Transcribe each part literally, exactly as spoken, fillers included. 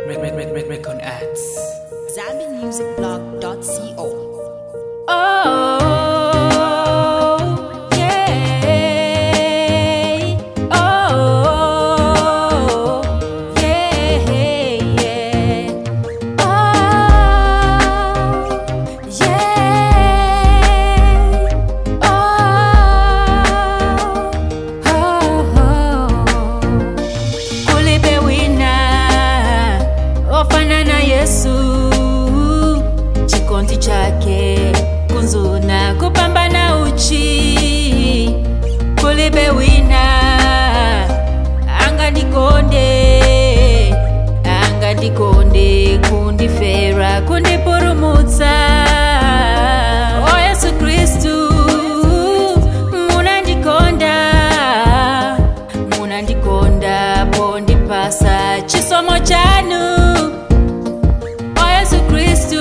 Red, red, red, red, red, ads. Zambi Music Blog dot co. Oh, yeah. Oh, yeah, yeah. Oh, yeah. Oh, oh, kulibe wina ofanana Yesu, chikondi chake kunzuna kupambana uchi. Kulibe wina angandikonde, angandikonde kundifera kundipurumutsa. O Yesu Kristu munandikonda, munandikonda pondipasa chisomo chanu. O Yesu Kristu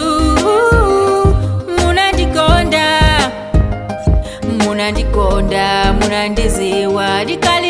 munandikonda, munandikonda munandiziwa dikali